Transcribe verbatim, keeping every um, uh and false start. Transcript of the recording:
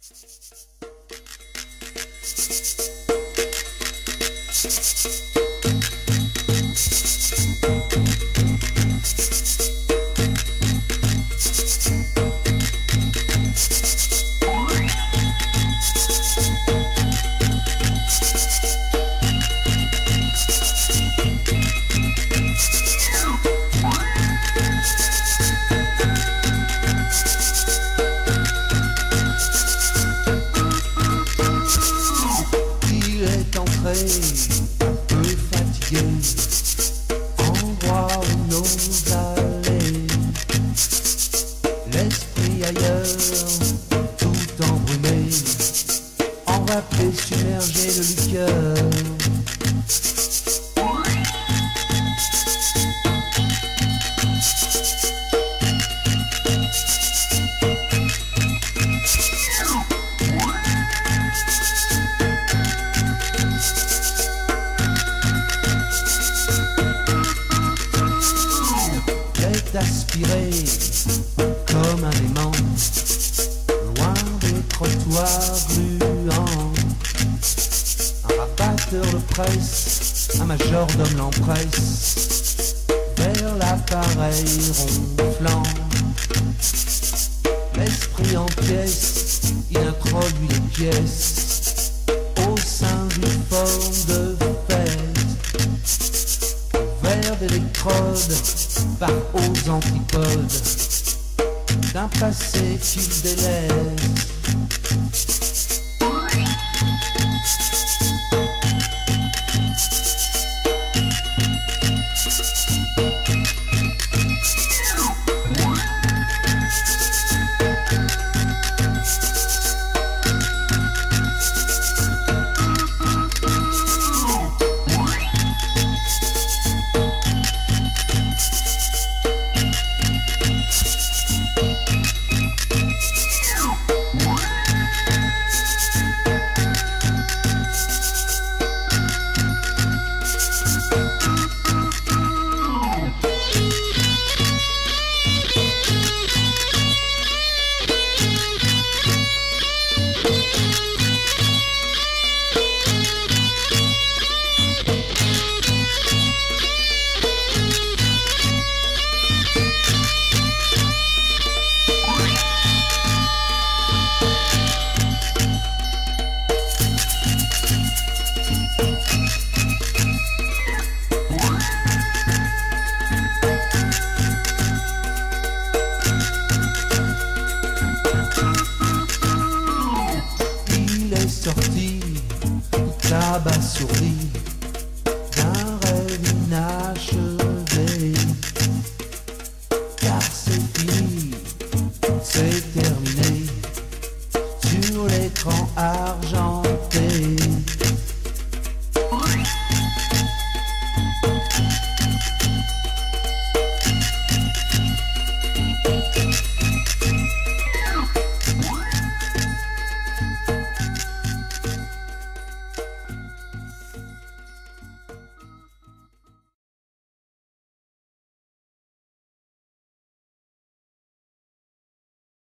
Un peu fatigué, endroit où nos allées, l'esprit ailleurs, tout embrumé, enrapé, submergé de liqueur. Aspiré comme un aimant, loin des trottoirs gluants. Un rabatteur de presse, un majordome l'empresse vers l'appareil ronflant. L'esprit en pièces, il introduit les pièces au sein d'une forme de fête. Vers d'électrodes par aux antipodes d'un passé qu'il délaisse. Sorti, tout abasourdi,